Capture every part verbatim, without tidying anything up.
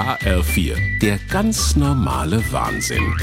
H R vier, der ganz normale Wahnsinn.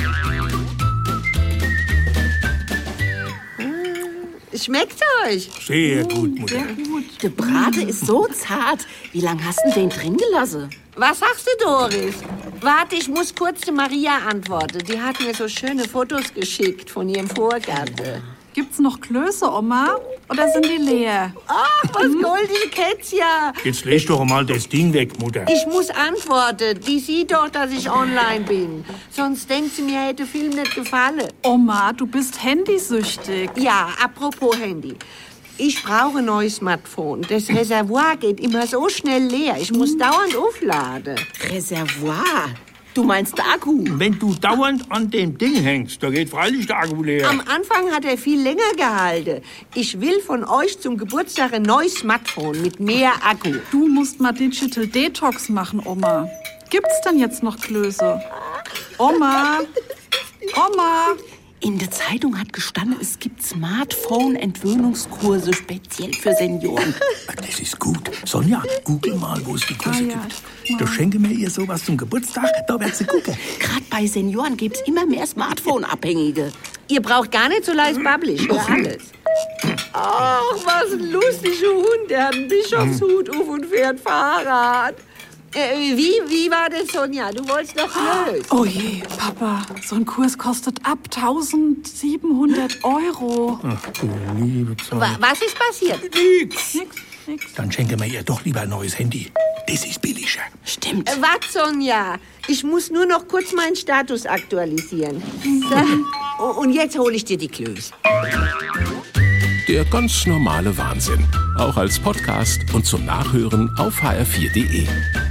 Schmeckt euch? Sehr gut, Mutter. Sehr gut. Der Brate ist so zart. Wie lange hast du den drin gelassen? Was sagst du, Doris? Warte, ich muss kurz die Maria antworten. Die hat mir so schöne Fotos geschickt von ihrem Vorgarten. Gibt's noch Klöße, Oma? Oder sind die leer? Ach, was goldige Kätzja. Jetzt leg doch mal das Ding weg, Mutter. Ich muss antworten. Die sieht doch, dass ich online bin. Sonst denkt sie mir, hätte der Film nicht gefallen. Oma, du bist handysüchtig. Ja, apropos Handy. Ich brauche ein neues Smartphone. Das Reservoir geht immer so schnell leer. Ich muss dauernd aufladen. Reservoir? Du meinst der Akku? Wenn du dauernd an dem Ding hängst, da geht freilich der Akku leer. Am Anfang hat er viel länger gehalten. Ich will von euch zum Geburtstag ein neues Smartphone mit mehr Akku. Du musst mal Digital Detox machen, Oma. Gibt's denn jetzt noch Klöße? Oma! Oma! In der Zeitung hat gestanden, es gibt Smartphone-Entwöhnungskurse speziell für Senioren. Das ist gut. Sonja, google mal, wo es die Kurse Ah, ja. gibt. Da schenke mir ihr sowas zum Geburtstag, da wird sie gucken. Gerade bei Senioren gibt's immer mehr Smartphone-Abhängige. Ihr braucht gar nicht so leicht Bubble, ich höre alles. Ach, was ein lustiger Hund. Der hat einen Bischofshut auf und fährt Fahrrad. Äh, wie, wie war das, Sonja? Du wolltest doch lösen. Oh je, Papa, so ein Kurs kostet ab eintausendsiebenhundert Euro. Ach du liebe Zeit. Wa- Was ist passiert? Nix. Nix, nix. Dann schenke mir ihr doch lieber ein neues Handy. Das ist billiger. Stimmt. Äh, Was, Sonja? Ich muss nur noch kurz meinen Status aktualisieren. So. Oh, und jetzt hole ich dir die Klöße. Der ganz normale Wahnsinn. Auch als Podcast und zum Nachhören auf h r vier punkt d e.